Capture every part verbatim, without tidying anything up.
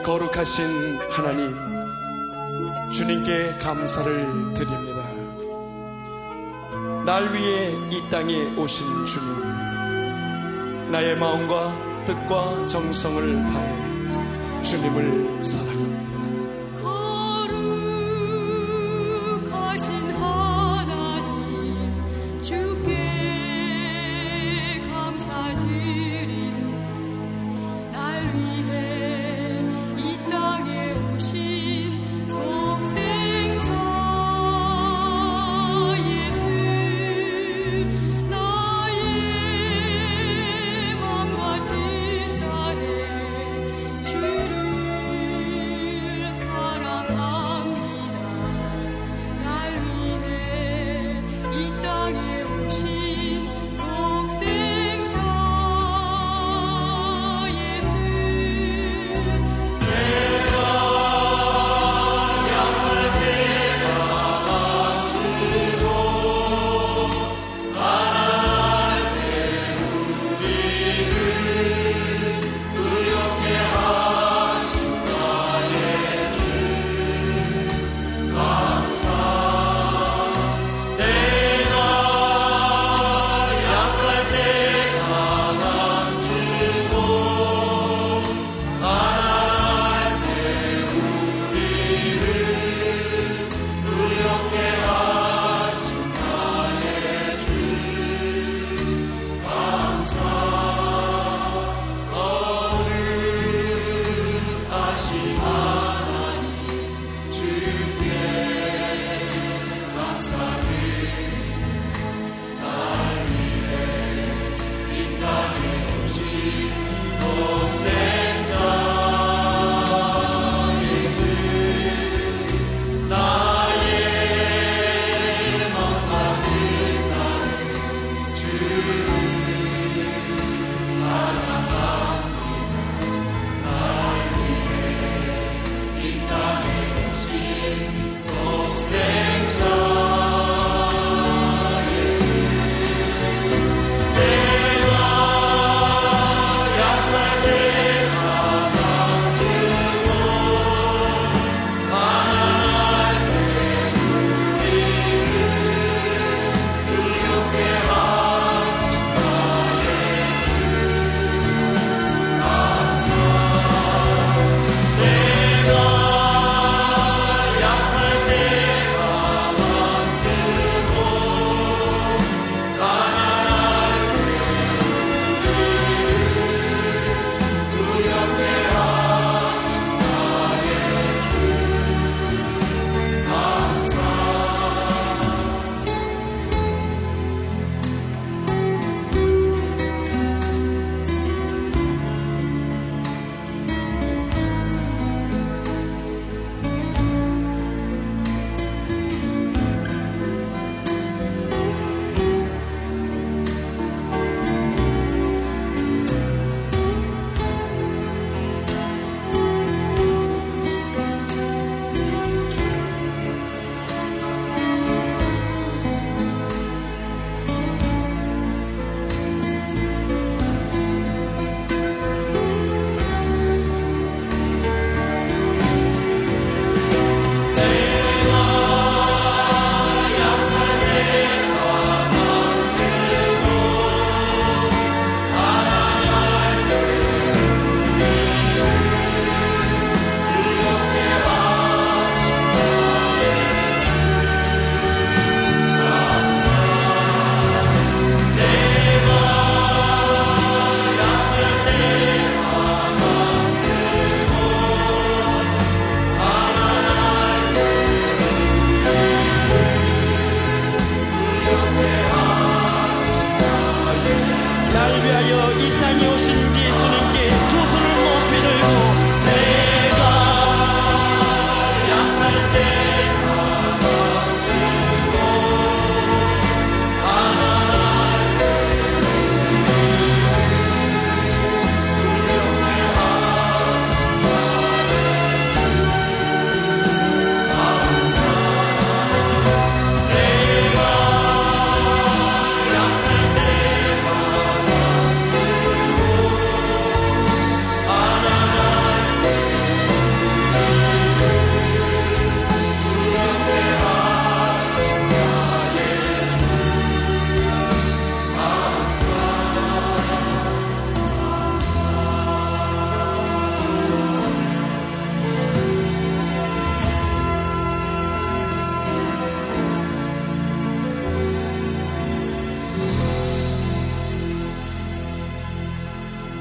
거룩하신 하나님, 주님께 감사를 드립니다. 날 위해 이 땅에 오신 주님, 나의 마음과 뜻과 정성을 다해 주님을 사랑합니다. 거룩하신 하나님, 주께 감사드리세. 날 위해 이 땅에 오신 독생자 예수, 나의 맘과 뜻 다해 주를 사랑합니다. 날 위해 이 땅에 오신 독생자 예수,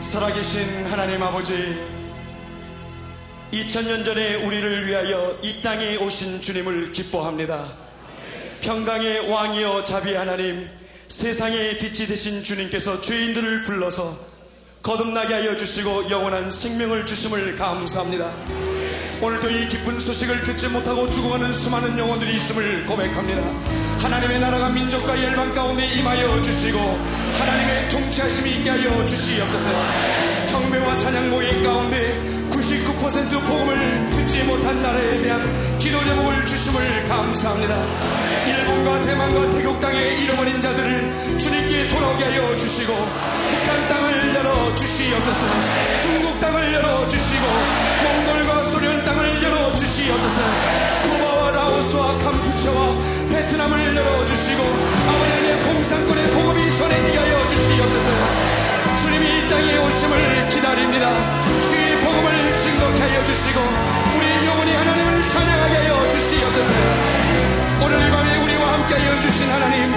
살아계신 하나님 아버지, 이천 년 전에 우리를 위하여 이 땅에 오신 주님을 기뻐합니다. 평강의 왕이여 자비 하나님, 세상의 빛이 되신 주님께서 죄인들을 불러서 거듭나게 하여 주시고 영원한 생명을 주심을 감사합니다. 오늘도 이 기쁜 소식을 듣지 못하고 죽어가는 수많은 영혼들이 있음을 고백합니다. 하나님의 나라가 민족과 열방 가운데 임하여 주시고 하나님의 통치하심이 있게 하여 주시옵소서. 경배와 찬양 모임 가운데 구십구 퍼센트 복음을 듣지 못한 나라에 대한 기도 제목을 주심을 감사합니다. 일본과 대만과 태국 땅에 잃어버린 자들을 주님께 돌아오게 하여 주시고 북한 땅을 열어주시옵소서. 중국 땅을 열어주시고 몽골과 소련 땅을 열어주시옵소서. 쿠바와 라오스와 캄푸치아와 베트남을 열어주시고 아버지 하나님의 공산권의 복음이 전해지게 하여 주시옵소서. 주님이 이 땅에 오심을 기다립니다. 주의 복음을 증거케 하여 주시고 우리 영혼이 하나님을 찬양하게 하여 주시옵소서. 오늘 이 밤에 우리와 함께 하여 주신 하나님,